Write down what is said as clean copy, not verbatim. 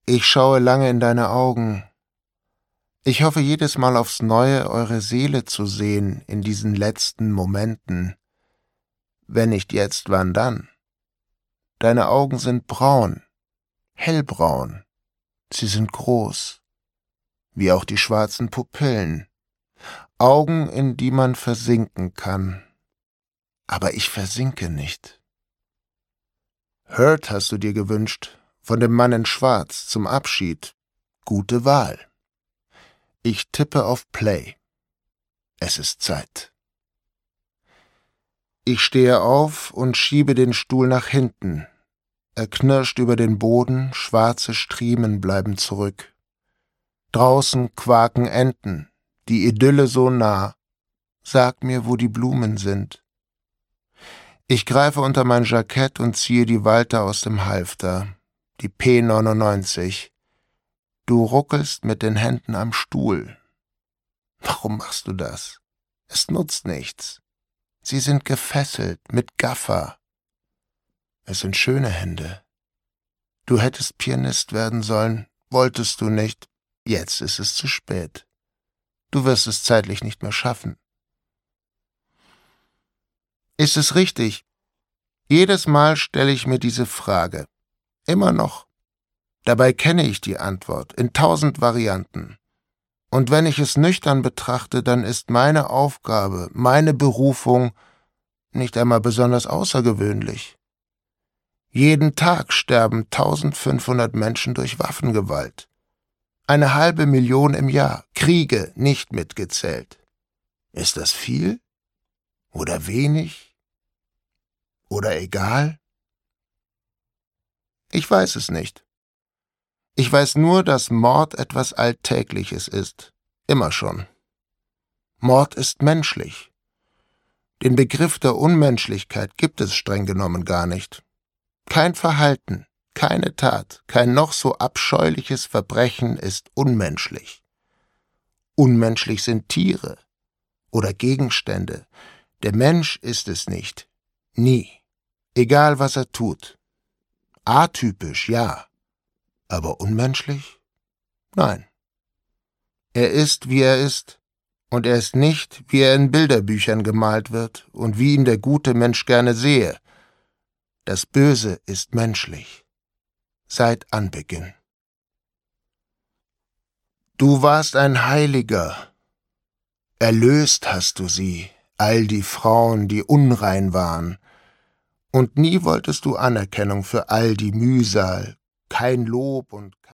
Ich schaue lange in deine Augen. Ich hoffe jedes Mal aufs Neue, eure Seele zu sehen in diesen letzten Momenten. Wenn nicht jetzt, wann dann? Deine Augen sind braun, hellbraun. Sie sind groß, wie auch die schwarzen Pupillen. Augen, in die man versinken kann. Aber ich versinke nicht. Hurt hast du dir gewünscht, von dem Mann in Schwarz zum Abschied. Gute Wahl. Ich tippe auf Play. Es ist Zeit. Ich stehe auf und schiebe den Stuhl nach hinten. Er knirscht über den Boden, schwarze Striemen bleiben zurück. Draußen quaken Enten, die Idylle so nah. Sag mir, wo die Blumen sind. Ich greife unter mein Jackett und ziehe die Walter aus dem Halfter, die P99. Du ruckelst mit den Händen am Stuhl. Warum machst du das? Es nutzt nichts. Sie sind gefesselt mit Gaffer. Es sind schöne Hände. Du hättest Pianist werden sollen, wolltest du nicht. Jetzt ist es zu spät. Du wirst es zeitlich nicht mehr schaffen. Ist es richtig? Jedes Mal stelle ich mir diese Frage. Immer noch. Dabei kenne ich die Antwort in 1000 Varianten. Und wenn ich es nüchtern betrachte, dann ist meine Aufgabe, meine Berufung nicht einmal besonders außergewöhnlich. Jeden Tag sterben 1500 Menschen durch Waffengewalt. 500.000 im Jahr, Kriege nicht mitgezählt. Ist das viel? Oder wenig? Oder egal? Ich weiß es nicht. Ich weiß nur, dass Mord etwas Alltägliches ist. Immer schon. Mord ist menschlich. Den Begriff der Unmenschlichkeit gibt es streng genommen gar nicht. Kein Verhalten, keine Tat, kein noch so abscheuliches Verbrechen ist unmenschlich. Unmenschlich sind Tiere oder Gegenstände. Der Mensch ist es nicht. Nie. Egal, was er tut. Atypisch, ja. Aber unmenschlich? Nein. Er ist, wie er ist, und er ist nicht, wie er in Bilderbüchern gemalt wird und wie ihn der gute Mensch gerne sehe. Das Böse ist menschlich. Seit Anbeginn. Du warst ein Heiliger. Erlöst hast du sie, all die Frauen, die unrein waren. Und nie wolltest du Anerkennung für all die Mühsal, kein Lob und